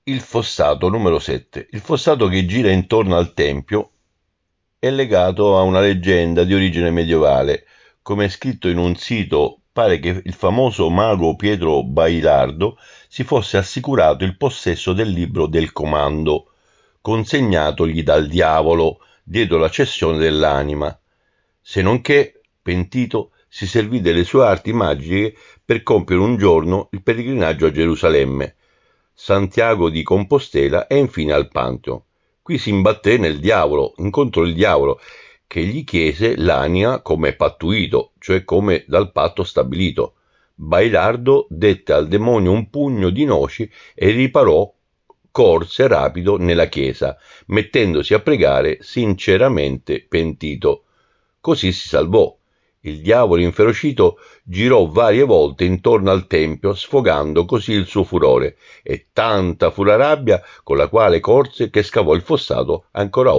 Il fossato numero 7. Il fossato che gira intorno al tempio è legato a una leggenda di origine medievale. Come è scritto in un sito, pare che il famoso mago Pietro Bailardo si fosse assicurato il possesso del libro del comando, consegnatogli dal diavolo dietro la cessione dell'anima. Se non che, pentito, si servì delle sue arti magiche per compiere un giorno il pellegrinaggio a Gerusalemme, Santiago di Compostela e infine al Pantheon. Qui si imbatté nel diavolo, incontrò il diavolo, che gli chiese l'anima come pattuito, cioè come dal patto stabilito. Bailardo dette al demonio un pugno di noci e riparò, corse rapido nella chiesa, mettendosi a pregare sinceramente pentito. Così si salvò. Il diavolo inferocito girò varie volte intorno al tempio, sfogando così il suo furore, e tanta fu la rabbia con la quale corse che scavò il fossato ancora